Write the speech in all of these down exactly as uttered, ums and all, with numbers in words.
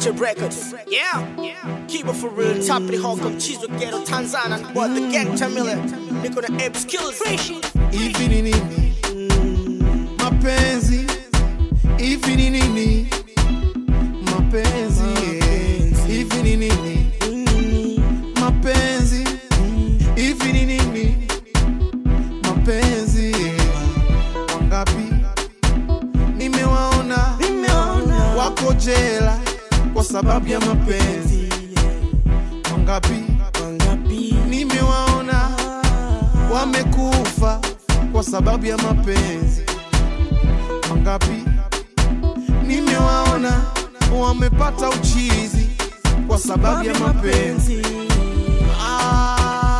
Future Records. Yeah, yeah. Keep it for real. Top of the Hong Kong, Chizo Ghetto, Tanzania. What the gang Tamila. Niko na ape skills. Hivi ni nini mapenzi? Hivi ni nini mapenzi? Hivi ni nini mapenzi? Hivi ni nini mapenzi? Wangapi nimewaona wako jela kwa sababu ya mapenzi? Wangapi nimewaona wamekufa kwa sababu ya mapenzi? Wangapi nimewaona wamepata uchizi kwa sababu ya mapenzi? Ah,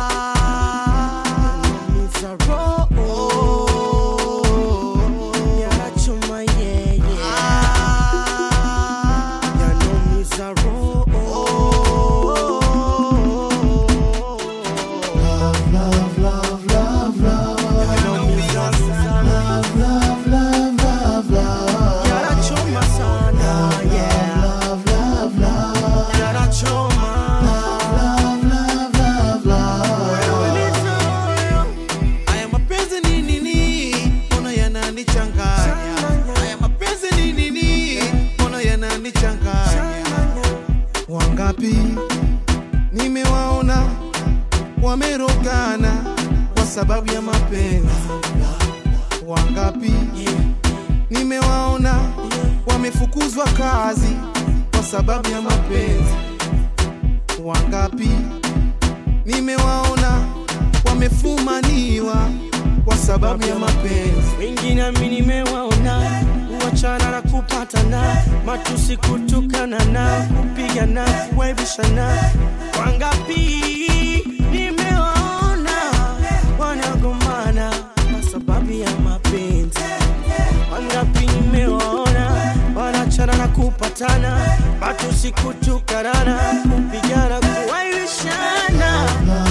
wangapi nimewaona wamerogana kwa sababu ya mapenzi? Wangapi nimewaona wamefukuzwa kazi kwa sababu ya mapenzi? Wangapi nimewaona wamefumaniwa kwa sababu ya mapenzi? Wengine mimi nimewaona kuachana na kupatana, matusi kutukana na kupigana, kuaibishana. Wangapi nimewaona wanagombana kwa sababu ya mapenzi? Wangapi nimewaona wanachana na kupatana, matusi kutukana na kupigana, kuaibishana.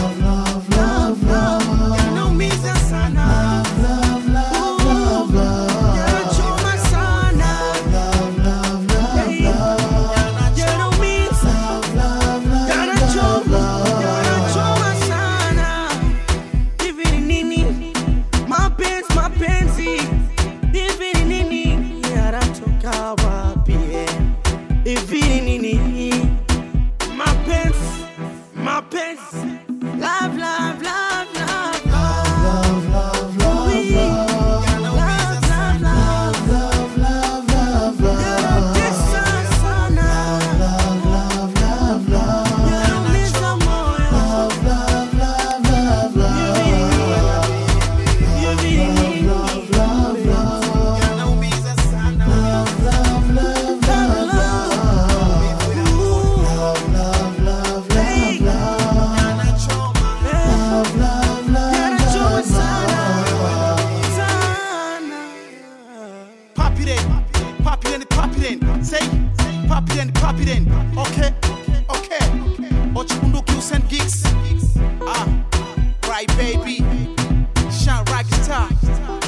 Yanaumiza sana. Love, love, love, love, love, love, love, love, love, love, Pop it in, pop it in. Say, pop it in, pop it in. Okay, okay. Ochikunduki send gigs. Ah, right baby. Shine right guitar.